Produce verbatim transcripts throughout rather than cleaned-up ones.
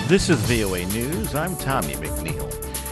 This is V O A News. I'm Tommy McNeil.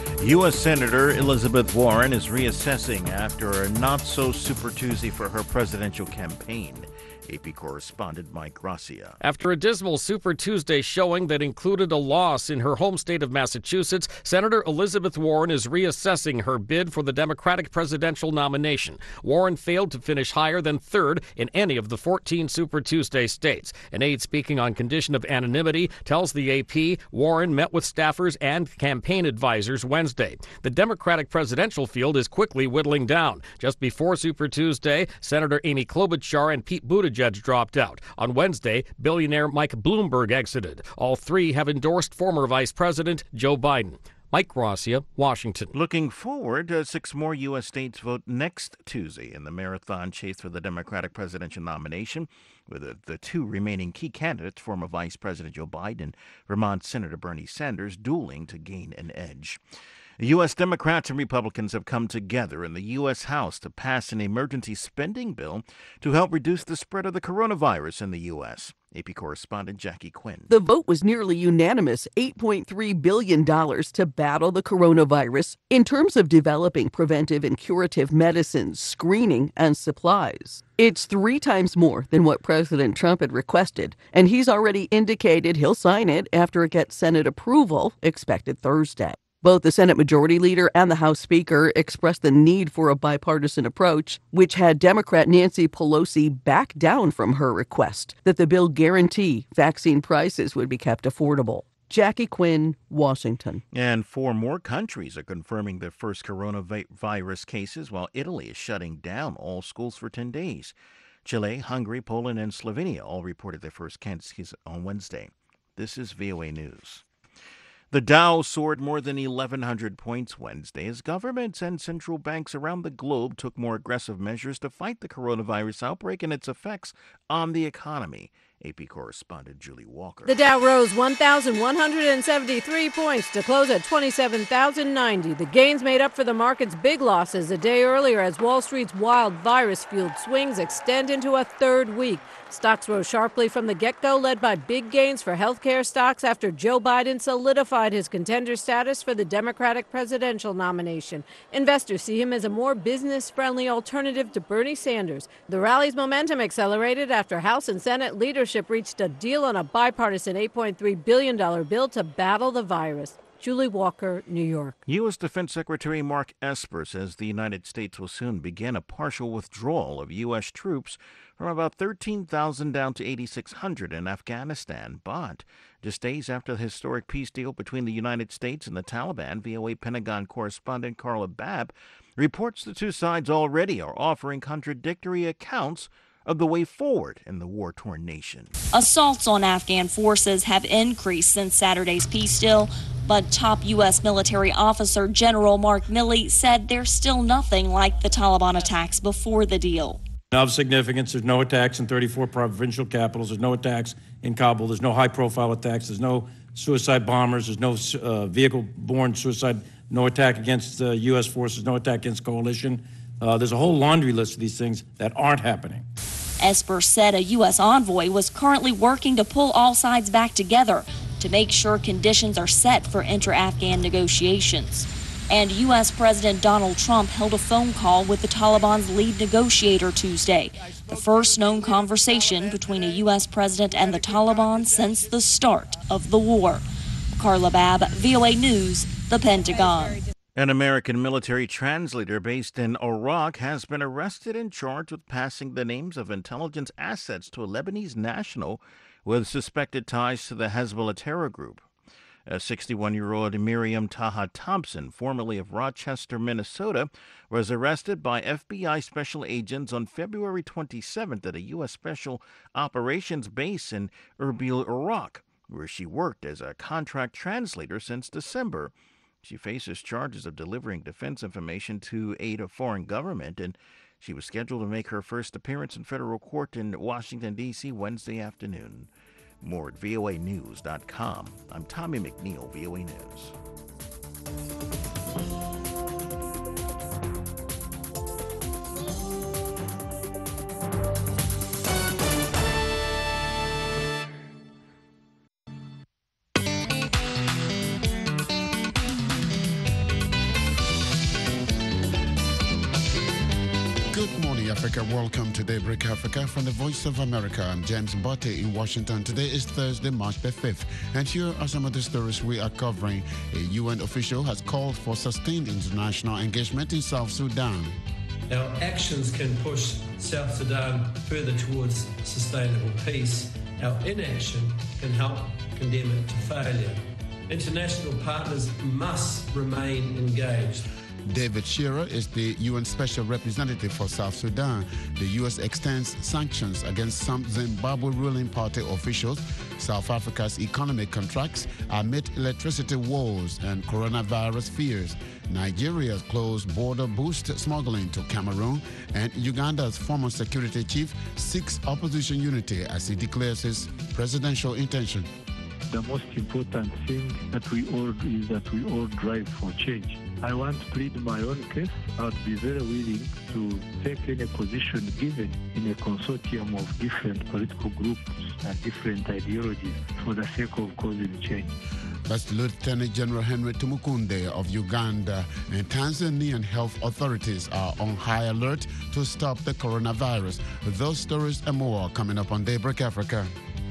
U S. Senator Elizabeth Warren is reassessing after a not-so-super Tuesday for her presidential campaign. A P correspondent Mike Gracia. After a dismal Super Tuesday showing that included a loss in her home state of Massachusetts, Senator Elizabeth Warren is reassessing her bid for the Democratic presidential nomination. Warren failed to finish higher than third in any of the fourteen Super Tuesday states. An aide speaking on condition of anonymity tells the A P Warren met with staffers and campaign advisors Wednesday. The Democratic presidential field is quickly whittling down. Just before Super Tuesday, Senator Amy Klobuchar and Pete Buttigieg dropped out. On Wednesday, billionaire Mike Bloomberg exited. All three have endorsed former Vice President Joe Biden. Mike Gracia, Washington. Looking forward, uh, six more U S states vote next Tuesday in the marathon chase for the Democratic presidential nomination, with the, the two remaining key candidates, former Vice President Joe Biden and Vermont Senator Bernie Sanders, dueling to gain an edge. U S. Democrats and Republicans have come together in the U S. House to pass an emergency spending bill to help reduce the spread of the coronavirus in the U S. A P correspondent Jackie Quinn. The vote was nearly unanimous, eight point three billion dollars to battle the coronavirus in terms of developing preventive and curative medicines, screening, and supplies. It's three times more than what President Trump had requested, and he's already indicated he'll sign it after it gets Senate approval, expected Thursday. Both the Senate Majority Leader and the House Speaker expressed the need for a bipartisan approach, which had Democrat Nancy Pelosi back down from her request that the bill guarantee vaccine prices would be kept affordable. Jackie Quinn, Washington. And four more countries are confirming their first coronavirus cases, while Italy is shutting down all schools for ten days. Chile, Hungary, Poland, and Slovenia all reported their first cases on Wednesday. This is V O A News. The Dow soared more than eleven hundred points Wednesday as governments and central banks around the globe took more aggressive measures to fight the coronavirus outbreak and its effects on the economy. A P correspondent Julie Walker. The Dow rose one thousand one hundred seventy-three points to close at twenty-seven thousand ninety. The gains made up for the market's big losses a day earlier as Wall Street's wild virus-fueled swings extend into a third week. Stocks rose sharply from the get-go, led by big gains for healthcare stocks after Joe Biden solidified his contender status for the Democratic presidential nomination. Investors see him as a more business-friendly alternative to Bernie Sanders. The rally's momentum accelerated after House and Senate leadership reached a deal on a bipartisan eight point three billion dollars bill to battle the virus. Julie Walker, New York. U S. Defense Secretary Mark Esper says the United States will soon begin a partial withdrawal of U S troops from about thirteen thousand down to eighty-six hundred in Afghanistan. But just days after the historic peace deal between the United States and the Taliban, V O A Pentagon correspondent Carla Babb reports the two sides already are offering contradictory accounts of the way forward in the war-torn nation. Assaults on Afghan forces have increased since Saturday's peace deal, but top U S military officer General Mark Milley said there's still nothing like the Taliban attacks before the deal. Of significance, there's no attacks in thirty-four provincial capitals, there's no attacks in Kabul, there's no high-profile attacks, there's no suicide bombers, there's no uh, vehicle-borne suicide, no attack against uh, U S forces, no attack against coalition. Uh, there's a whole laundry list of these things that aren't happening. Esper said a U S envoy was currently working to pull all sides back together to make sure conditions are set for inter-Afghan negotiations. And U S. President Donald Trump held a phone call with the Taliban's lead negotiator Tuesday, the first known conversation between a U S president and the Taliban since the start of the war. Carla Babb, V O A News, the Pentagon. An American military translator based in Iraq has been arrested and charged with passing the names of intelligence assets to a Lebanese national with suspected ties to the Hezbollah terror group. A sixty-one-year-old Miriam Taha Thompson, formerly of Rochester, Minnesota, was arrested by F B I special agents on February twenty-seventh at a U S Special Operations base in Erbil, Iraq, where she worked as a contract translator since December. She faces charges of delivering defense information to aid a foreign government, and she was scheduled to make her first appearance in federal court in Washington, D C Wednesday afternoon. More at V O A news dot com. I'm Tommy McNeil, V O A News. Africa. Welcome to Daybreak Africa from the Voice of America. I'm James Mbote in Washington. Today is Thursday, March the fifth. And here are some of the stories we are covering. A U N official has called for sustained international engagement in South Sudan. Our actions can push South Sudan further towards sustainable peace. Our inaction can help condemn it to failure. International partners must remain engaged. David Shearer is the U N Special Representative for South Sudan. The U S extends sanctions against some Zimbabwe ruling party officials. South Africa's economy contracts amid electricity woes and coronavirus fears. Nigeria's closed border boosts smuggling to Cameroon. And Uganda's former security chief seeks opposition unity as he declares his presidential intention. The most important thing that we all do is that we all drive for change. I want to plead my own case. I would be very willing to take any position given in a consortium of different political groups and different ideologies for the sake of causing change. That's Lieutenant General Henry Tumukunde of Uganda. And Tanzanian health authorities are on high alert to stop the coronavirus. Those stories and more coming up on Daybreak Africa.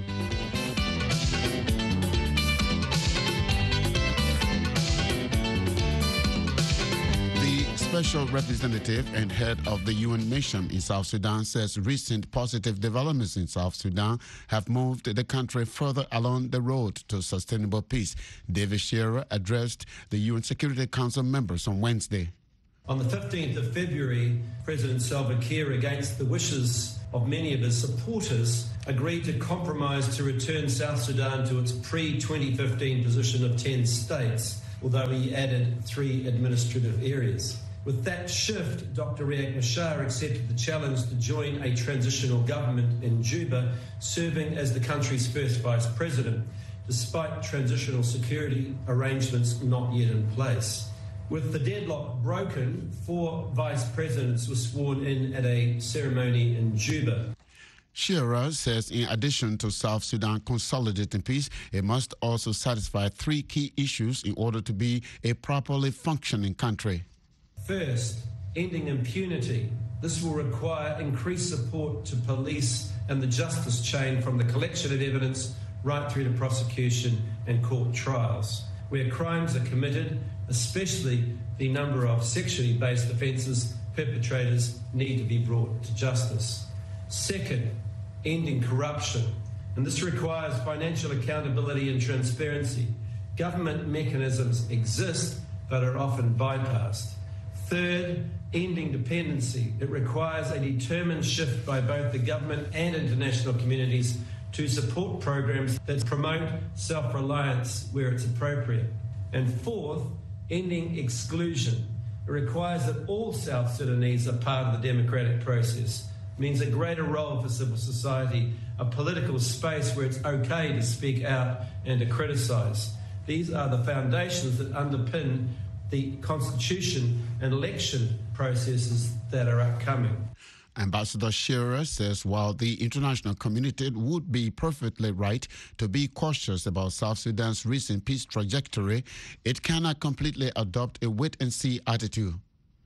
Special representative and head of the U N mission in South Sudan says recent positive developments in South Sudan have moved the country further along the road to sustainable peace. David Shearer addressed the U N Security Council members on Wednesday. On the fifteenth of February, President Salva Kiir, against the wishes of many of his supporters, agreed to compromise to return South Sudan to its pre twenty fifteen position of ten states, although he added three administrative areas. With that shift, Doctor Riek Machar accepted the challenge to join a transitional government in Juba, serving as the country's first vice president, despite transitional security arrangements not yet in place. With the deadlock broken, four vice presidents were sworn in at a ceremony in Juba. Shearer says in addition to South Sudan consolidating peace, it must also satisfy three key issues in order to be a properly functioning country. First, ending impunity. This will require increased support to police and the justice chain, from the collection of evidence right through to prosecution and court trials. Where crimes are committed, especially the number of sexually based offences, perpetrators need to be brought to justice. Second, ending corruption. And this requires financial accountability and transparency. Government mechanisms exist but are often bypassed. Third, ending dependency. It requires a determined shift by both the government and international communities to support programs that promote self-reliance where it's appropriate. And fourth, ending exclusion. It requires that all South Sudanese are part of the democratic process. It means a greater role for civil society, a political space where it's okay to speak out and to criticise. These are the foundations that underpin the constitution and election processes that are upcoming. Ambassador Shearer says while the international community would be perfectly right to be cautious about South Sudan's recent peace trajectory, it cannot completely adopt a wait-and-see attitude.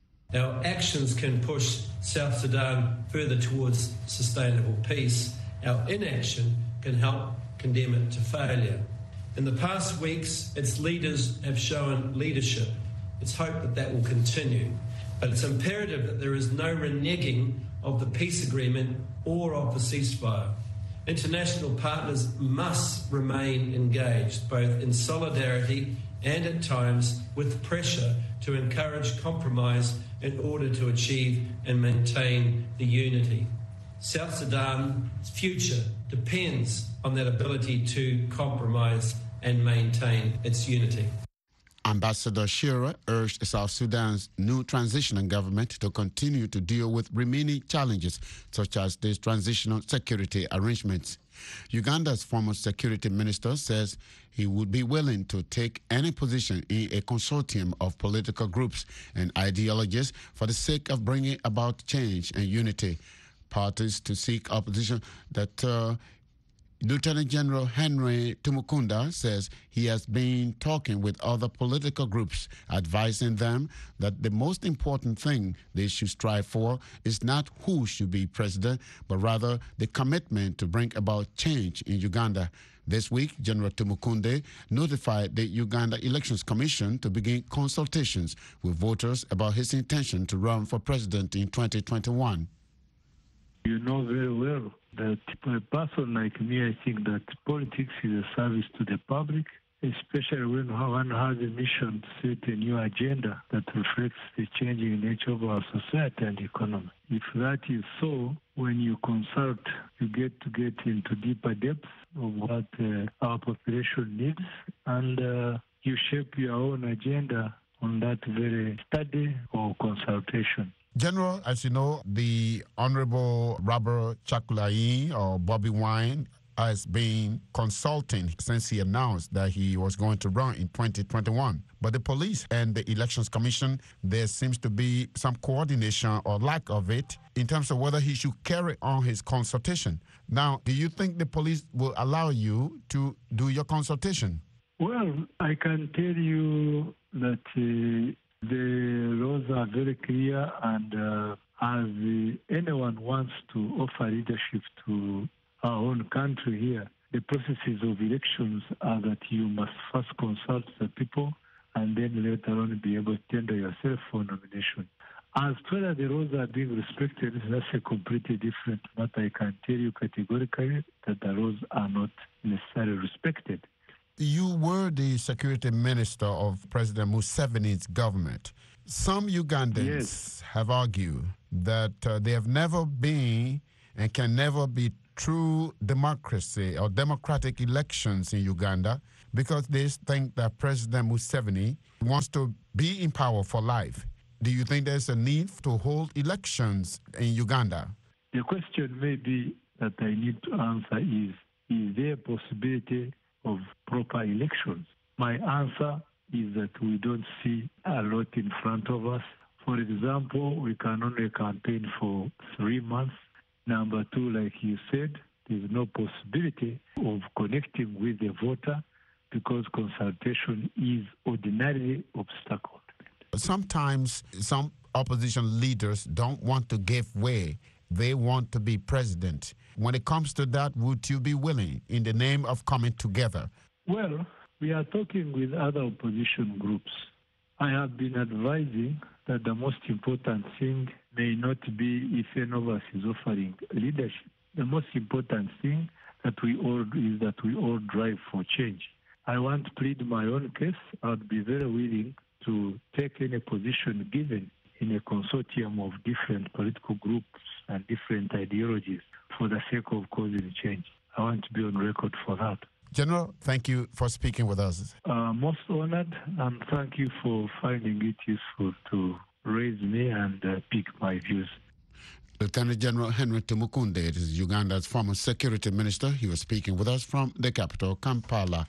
Our actions can push South Sudan further towards sustainable peace. Our inaction can help condemn it to failure. In the past weeks, its leaders have shown leadership. It's hoped that that will continue. But it's imperative that there is no reneging of the peace agreement or of the ceasefire. International partners must remain engaged, both in solidarity and at times with pressure to encourage compromise in order to achieve and maintain the unity. South Sudan's future depends on that ability to compromise and maintain its unity. Ambassador Shearer urged South Sudan's new transitional government to continue to deal with remaining challenges, such as these transitional security arrangements. Uganda's former security minister says he would be willing to take any position in a consortium of political groups and ideologies for the sake of bringing about change and unity. Parties to seek opposition that uh, Lieutenant General Henry Tumukunda says he has been talking with other political groups, advising them that the most important thing they should strive for is not who should be president, but rather the commitment to bring about change in Uganda. This week, General Tumukunde notified the Uganda Elections Commission to begin consultations with voters about his intention to run for president in twenty twenty-one. You know very well that for a person like me, I think that politics is a service to the public, especially when one has a mission to set a new agenda that reflects the changing nature of our society and economy. If that is so, when you consult, you get to get into deeper depths of what uh, our population needs, and uh, you shape your own agenda on that very study or consultation. General, as you know, the Honorable Robert Chakulai, or Bobby Wine, has been consulting since he announced that he was going to run in twenty twenty-one. But the police and the Elections Commission, there seems to be some coordination or lack of it in terms of whether he should carry on his consultation. Now, do you think the police will allow you to do your consultation? Well, I can tell you that uh, the laws are very clear, and uh, as uh, anyone wants to offer leadership to our own country here, the processes of elections are that you must first consult the people and then later on be able to tender yourself for nomination. As to whether the laws are being respected, that's a completely different matter. I can tell you categorically that the laws are not necessarily respected. You were the security minister of President Museveni's government. Some Ugandans yes. have argued that uh, they have never been and can never be true democracy or democratic elections in Uganda because they think that President Museveni wants to be in power for life. Do you think there's a need to hold elections in Uganda? The question may be that I need to answer is, is there a possibility of proper elections? My answer is that we don't see a lot in front of us. For example, we can only campaign for three months. Number two, like you said, there's no possibility of connecting with the voter because consultation is ordinarily obstacled. Sometimes some opposition leaders don't want to give way. They want to be president. When it comes to that, would you be willing in the name of coming together? Well, we are talking with other opposition groups. I have been advising that the most important thing may not be if any of us is offering leadership. The most important thing that we all is that we all drive for change. I want to plead my own case. I would be very willing to take any position given in a consortium of different political groups and different ideologies for the sake of causing change. I want to be on record for that. General, thank you for speaking with us. Uh, most honored, and thank you for finding it useful to raise me and uh, pick my views. Lieutenant General Henry Tumukunde is Uganda's former security minister. He was speaking with us from the capital, Kampala.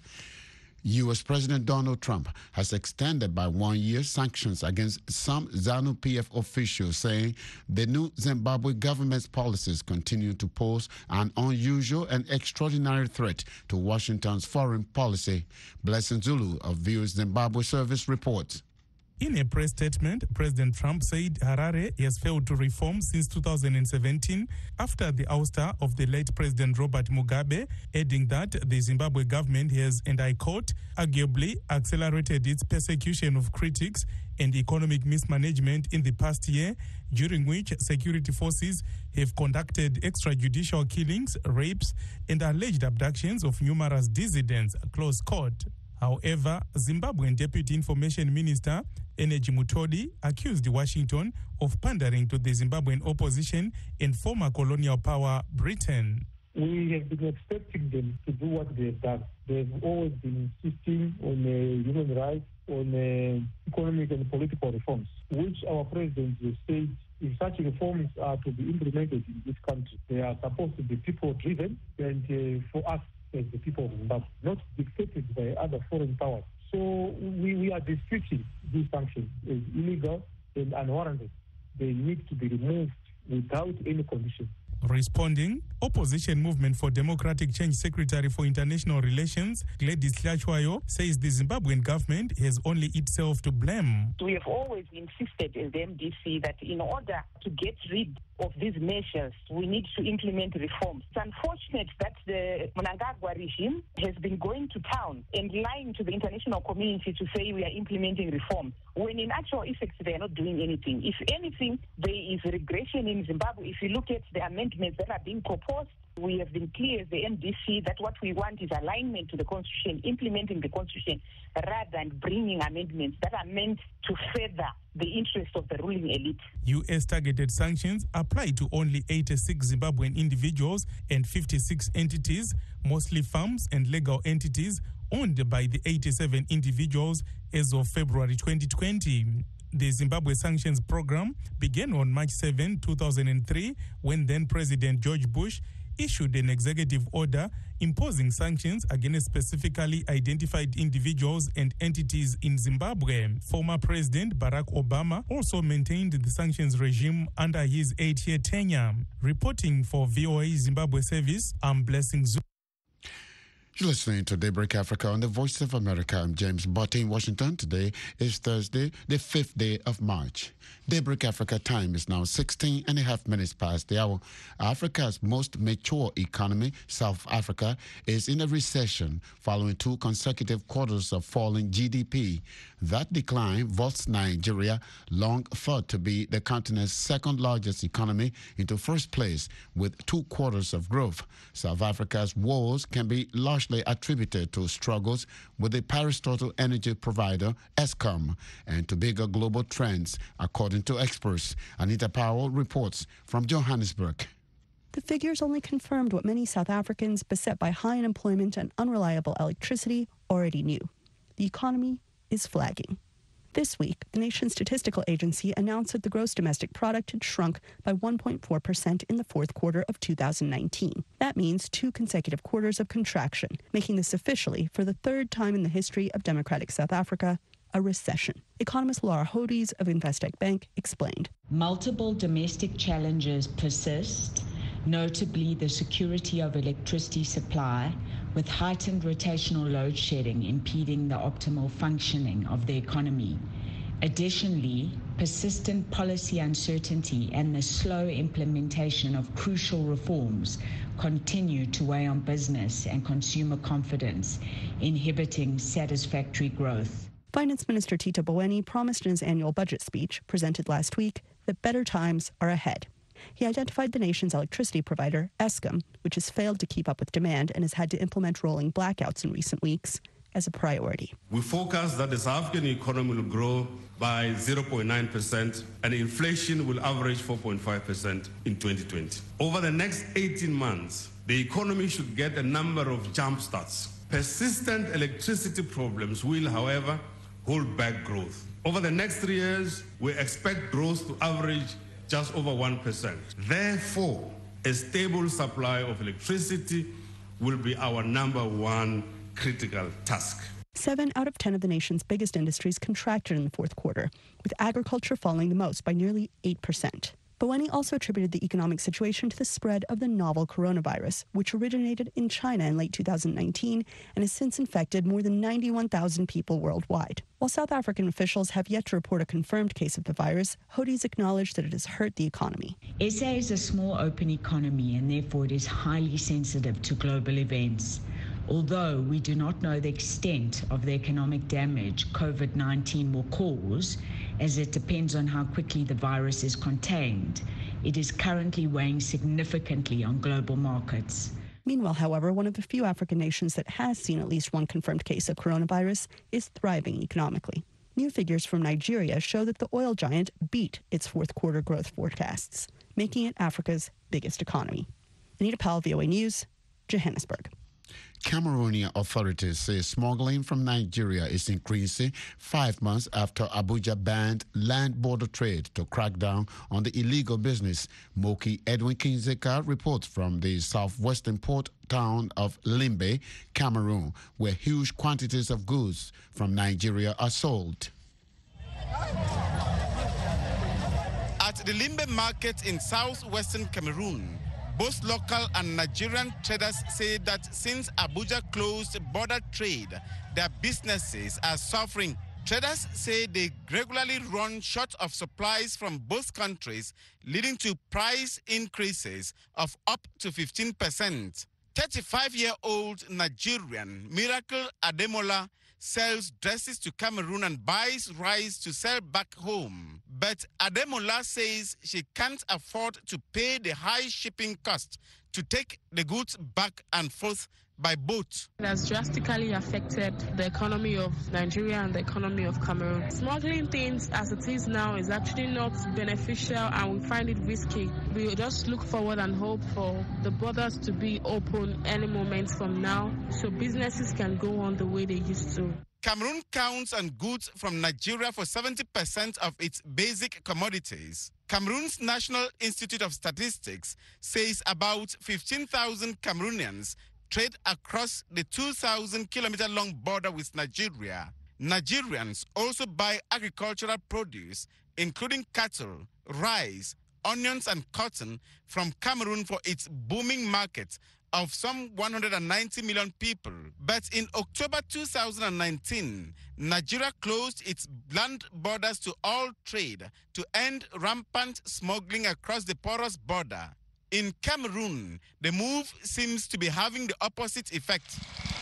U S President Donald Trump has extended by one year sanctions against some ZANU-P F officials, saying the new Zimbabwe government's policies continue to pose an unusual and extraordinary threat to Washington's foreign policy. Blessing Zulu of View's Zimbabwe Service reports. In a press statement, President Trump said Harare has failed to reform since two thousand seventeen after the ouster of the late President Robert Mugabe, adding that the Zimbabwe government has, and I quote, arguably accelerated its persecution of critics and economic mismanagement in the past year, during which security forces have conducted extrajudicial killings, rapes, and alleged abductions of numerous dissidents, close quote. However, Zimbabwean Deputy Information Minister Energy Mutodi accused Washington of pandering to the Zimbabwean opposition and former colonial power Britain. We have been expecting them to do what they have done. They've always been insisting on uh, human rights, on uh, economic and political reforms, which our president has said if such reforms are to be implemented in this country, they are supposed to be people-driven, and uh, for us as the people of Zimbabwe, not dictated by other foreign powers. So we, we are disputing these sanctions as illegal and unwarranted. They need to be removed without any condition. Responding, Opposition Movement for Democratic Change Secretary for International Relations, Gladys Hlachwayo, says the Zimbabwean government has only itself to blame. We have always insisted as the M D C that in order to get rid of these measures, we need to implement reforms. It's unfortunate that the Mnangagwa regime has been going to town and lying to the international community to say we are implementing reform, when in actual effect they are not doing anything. If anything, there is regression in Zimbabwe. If you look at the amendments that are being proposed, we have been clear as the M D C that what we want is alignment to the Constitution, implementing the Constitution, rather than bringing amendments that are meant to further the interests of the ruling elite. U S targeted sanctions apply to only eighty-six Zimbabwean individuals and fifty-six entities, mostly firms and legal entities owned by the eighty-seven individuals as of February twenty twenty. The Zimbabwe sanctions program began on March seventh, two thousand three, when then President George Bush issued an executive order imposing sanctions against specifically identified individuals and entities in Zimbabwe. Former President Barack Obama also maintained the sanctions regime under his eight-year tenure. Reporting for V O A Zimbabwe Service, I'm Blessing Zulu. You're listening to Daybreak Africa on the Voice of America. I'm James Botte in Washington. Today is Thursday, the fifth day of March. Daybreak Africa time is now sixteen and a half minutes past the hour. Africa's most mature economy, South Africa, is in a recession following two consecutive quarters of falling G D P. That decline vaults Nigeria, long thought to be the continent's second largest economy, into first place with two quarters of growth. South Africa's woes can be largely attributed to struggles with the parastatal energy provider Eskom and to bigger global trends, according to experts. Anita Powell reports from Johannesburg. The figures only confirmed what many South Africans beset by high unemployment and unreliable electricity already knew. The economy is flagging. This week, the nation's statistical agency announced that the gross domestic product had shrunk by one point four percent in the fourth quarter of two thousand nineteen. That means two consecutive quarters of contraction, making this officially, for the third time in the history of democratic South Africa, a recession. Economist Laura Hodes of Investec Bank explained. Multiple domestic challenges persist, notably the security of electricity supply, with heightened rotational load shedding impeding the optimal functioning of the economy. Additionally, persistent policy uncertainty and the slow implementation of crucial reforms continue to weigh on business and consumer confidence, inhibiting satisfactory growth. Finance Minister Tito Mboweni promised in his annual budget speech, presented last week, that better times are ahead. He identified the nation's electricity provider, Eskom, which has failed to keep up with demand and has had to implement rolling blackouts in recent weeks, as a priority. We forecast that the South African economy will grow by zero point nine percent and inflation will average four point five percent in twenty twenty. Over the next eighteen months, the economy should get a number of jump starts. Persistent electricity problems will, however, hold back growth. Over the next three years, we expect growth to average just over one percent. Therefore, a stable supply of electricity will be our number one critical task. Seven out of ten of the nation's biggest industries contracted in the fourth quarter, with agriculture falling the most by nearly eight percent. Mboweni also attributed the economic situation to the spread of the novel coronavirus, which originated in China in late two thousand nineteen and has since infected more than ninety-one thousand people worldwide. While South African officials have yet to report a confirmed case of the virus, Hodes acknowledged that it has hurt the economy. S A is a small open economy and therefore it is highly sensitive to global events. Although we do not know the extent of the economic damage COVID nineteen will cause, as it depends on how quickly the virus is contained, it is currently weighing significantly on global markets. Meanwhile, however, one of the few African nations that has seen at least one confirmed case of coronavirus is thriving economically. New figures from Nigeria show that the oil giant beat its fourth quarter growth forecasts, making it Africa's biggest economy. Anita Powell, V O A News, Johannesburg. Cameroonian authorities say smuggling from Nigeria is increasing five months after Abuja banned land border trade to crack down on the illegal business. Moki Edwin Kinzeka reports from the southwestern port town of Limbe, Cameroon, where huge quantities of goods from Nigeria are sold. At the Limbe market in southwestern Cameroon, Both local and Nigerian traders say that since Abuja closed border trade, their businesses are suffering. Traders say they regularly run short of supplies from both countries, leading to price increases of up to fifteen percent. thirty-five-year-old Nigerian Miracle Ademola sells dresses to Cameroon and buys rice to sell back home. But Ademola says she can't afford to pay the high shipping cost to take the goods back and forth by boat. It has drastically affected the economy of Nigeria and the economy of Cameroon. Smuggling things as it is now is actually not beneficial, and we find it risky. We just look forward and hope for the borders to be open any moment from now so businesses can go on the way they used to. Cameroon counts on goods from Nigeria for seventy percent of its basic commodities. Cameroon's National Institute of Statistics says about fifteen thousand Cameroonians trade across the two thousand kilometer long border with Nigeria. Nigerians also buy agricultural produce, including cattle, rice, onions, and cotton from Cameroon for its booming market of some one hundred ninety million people. But in October two thousand nineteen, Nigeria closed its land borders to all trade to end rampant smuggling across the porous border. In Cameroon, the move seems to be having the opposite effect.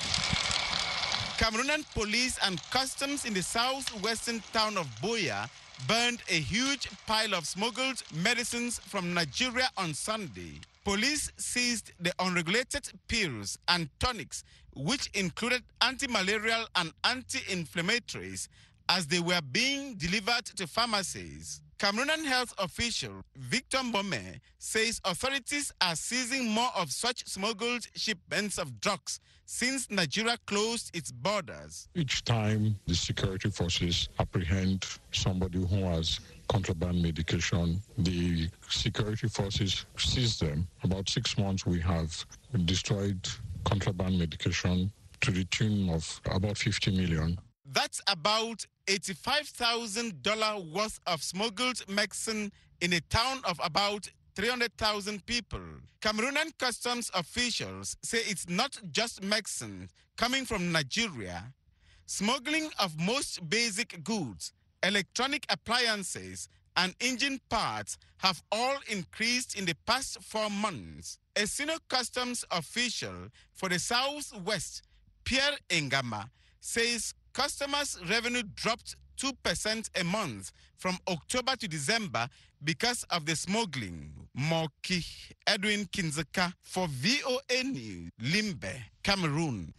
Cameroonian police and customs in the southwestern town of Buea burned a huge pile of smuggled medicines from Nigeria on Sunday. Police seized the unregulated pills and tonics, which included anti-malarial and anti-inflammatories, as they were being delivered to pharmacies. Cameroonian health official Victor Mbome says authorities are seizing more of such smuggled shipments of drugs since Nigeria closed its borders. Each time the security forces apprehend somebody who has contraband medication, the security forces seize them. About six months we have destroyed contraband medication to the tune of about fifty million. That's about eighty-five thousand dollars worth of smuggled medicine in a town of about three hundred thousand people. Cameroonian customs officials say it's not just medicine coming from Nigeria. Smuggling of most basic goods, electronic appliances, and engine parts have all increased in the past four months. A senior customs official for the Southwest, Pierre Engama, says customers' revenue dropped two percent a month from October to December because of the smuggling. Moki Edwin Kinzeka for V O A News, Limbe, Cameroon.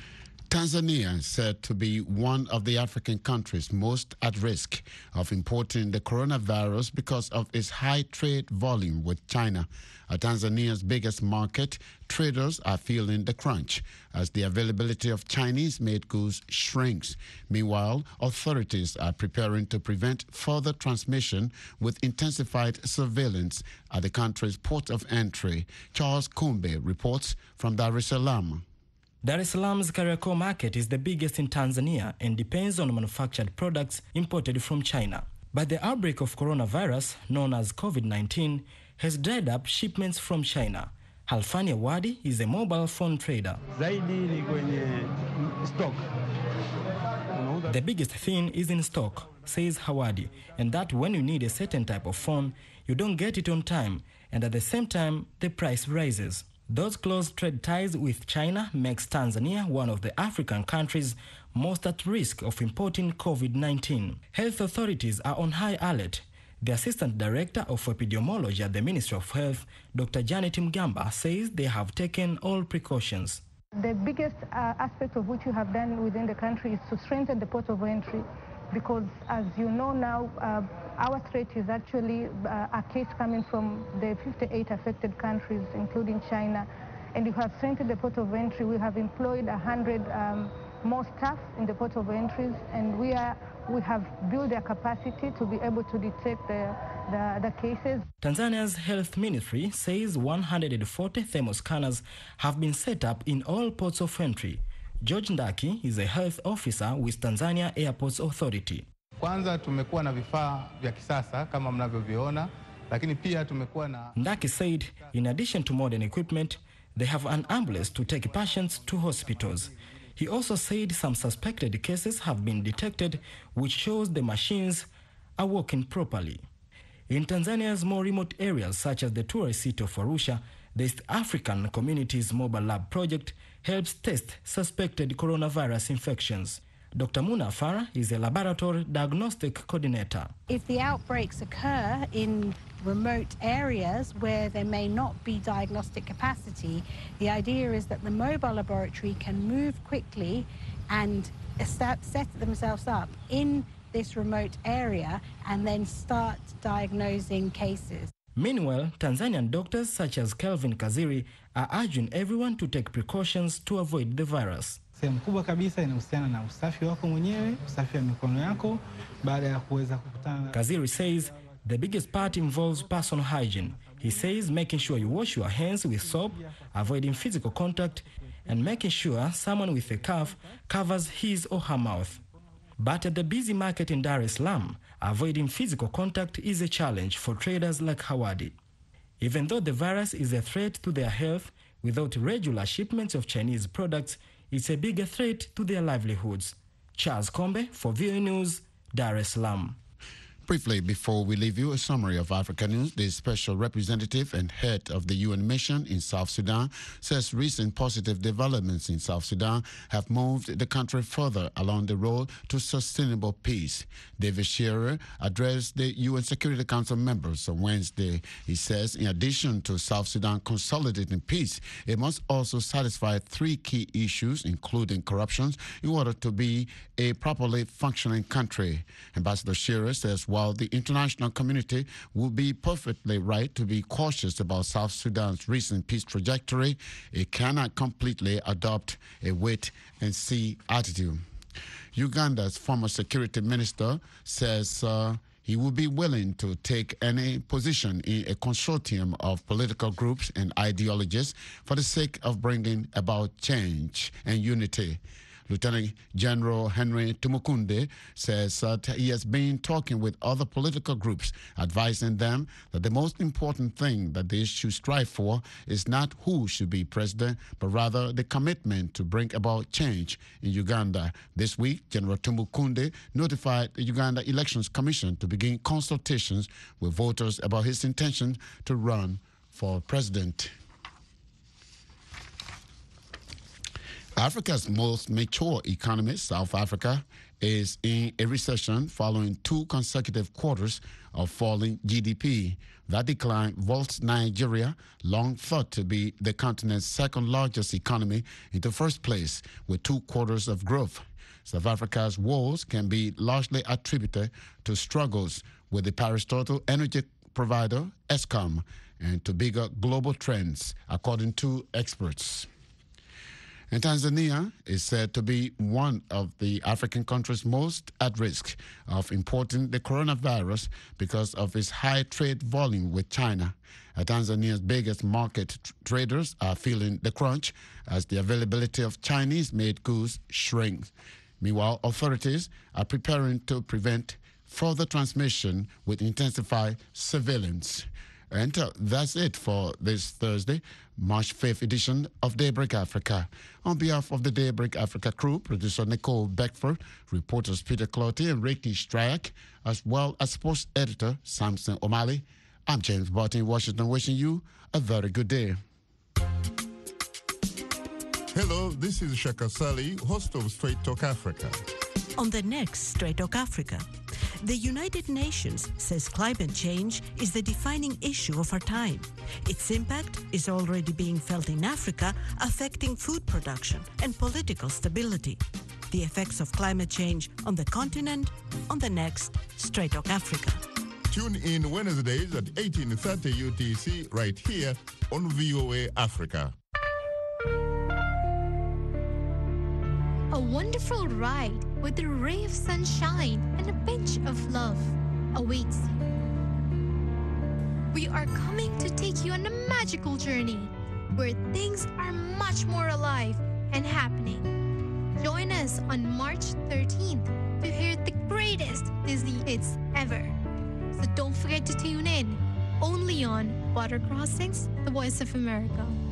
Tanzania, said to be one of the African countries most at risk of importing the coronavirus because of its high trade volume with China. At Tanzania's biggest market, traders are feeling the crunch as the availability of Chinese-made goods shrinks. Meanwhile, authorities are preparing to prevent further transmission with intensified surveillance at the country's port of entry. Charles Kumbe reports from Dar es Salaam. Dar es Salaam's Kariakoo market is the biggest in Tanzania and depends on manufactured products imported from China. But the outbreak of coronavirus, known as COVID nineteen, has dried up shipments from China. Halfani Wadi is a mobile phone trader. The biggest thing is in stock, says Hawadi, and that when you need a certain type of phone, you don't get it on time, and at the same time, the price rises. Those close trade ties with China makes Tanzania one of the African countries most at risk of importing COVID nineteen. Health authorities are on high alert. The Assistant Director of Epidemiology at the Ministry of Health, Doctor Janet Mgamba, says they have taken all precautions. The biggest uh, aspect of which we have done within the country is to strengthen the port of entry, because as you know now, uh, our threat is actually uh, a case coming from the fifty-eight affected countries, including China. And we have strengthened the port of entry. We have employed one hundred um, more staff in the port of entries, and we are we have built their capacity to be able to detect the, the, the cases. Tanzania's health ministry says one hundred forty thermoscanners have been set up in all ports of entry. George Ndaki is a health officer with Tanzania Airports Authority. Kwanza tumekuwa na vifaa vya kisasa kama mnavyoviona Ndaki said in addition to modern equipment, they have an ambulance to take patients to hospitals. He also said some suspected cases have been detected, which shows the machines are working properly. In Tanzania's more remote areas, such as the tourist city of Arusha, the East African Communities Mobile Lab project helps test suspected coronavirus infections. Doctor Muna Farah is a laboratory diagnostic coordinator. If the outbreaks occur in remote areas where there may not be diagnostic capacity, the idea is that the mobile laboratory can move quickly and set themselves up in this remote area and then start diagnosing cases. Meanwhile, Tanzanian doctors such as Kelvin Kaziri are urging everyone to take precautions to avoid the virus. Sehemu kubwa kabisa inahusiana na usafi wako mwenyewe, usafi wa mikono yako baada ya kuweza kukutana. Kaziri says the biggest part involves personal hygiene. He says making sure you wash your hands with soap, avoiding physical contact, and making sure someone with a cough covers his or her mouth. But at the busy market in Dar es Salaam, avoiding physical contact is a challenge for traders like Hawadi. Even though the virus is a threat to their health, without regular shipments of Chinese products, it's a bigger threat to their livelihoods. Charles Kombe for V O A News, Dar es Salaam. Briefly, before we leave you, a summary of Africa News. The special representative and head of the U N mission in South Sudan says recent positive developments in South Sudan have moved the country further along the road to sustainable peace. David Shearer addressed the U N Security Council members on Wednesday. He says in addition to South Sudan consolidating peace, it must also satisfy three key issues, including corruption, in order to be a properly functioning country. Ambassador Shearer says while the international community will be perfectly right to be cautious about South Sudan's recent peace trajectory, it cannot completely adopt a wait-and-see attitude. Uganda's former security minister says uh, he will be willing to take any position in a consortium of political groups and ideologies for the sake of bringing about change and unity. Lieutenant General Henry Tumukunde says that he has been talking with other political groups, advising them that the most important thing that they should strive for is not who should be president, but rather the commitment to bring about change in Uganda. This week, General Tumukunde notified the Uganda Elections Commission to begin consultations with voters about his intention to run for president. Africa's most mature economy, South Africa, is in a recession following two consecutive quarters of falling G D P. That decline vaults Nigeria, long thought to be the continent's second largest economy, into first place with two quarters of growth. South Africa's woes can be largely attributed to struggles with the parastatal energy provider, Eskom, and to bigger global trends, according to experts. And Tanzania is said to be one of the African countries most at risk of importing the coronavirus because of its high trade volume with China. Uh, Tanzania's biggest market tr- traders are feeling the crunch as the availability of Chinese-made goods shrinks. Meanwhile, authorities are preparing to prevent further transmission with intensified surveillance. And uh, that's it for this Thursday, March fifth edition of Daybreak Africa. On behalf of the Daybreak Africa crew, producer Nicole Beckford, reporters Peter Clotty and Ricky Stryak, as well as sports editor Samson O'Malley, I'm James Barton in Washington, wishing you a very good day. Hello, this is Shaka Sali, host of Straight Talk Africa. On the next Straight Talk Africa, the United Nations says climate change is the defining issue of our time. Its impact is already being felt in Africa, affecting food production and political stability. The effects of climate change on the continent on the next Straight Talk Africa. Tune in Wednesdays at eighteen thirty U T C right here on V O A Africa. A wonderful ride with a ray of sunshine and a pinch of love awaits you. We are coming to take you on a magical journey where things are much more alive and happening. Join us on March thirteenth to hear the greatest Disney hits ever. So don't forget to tune in. Beyond Border Crossings, the Voice of America.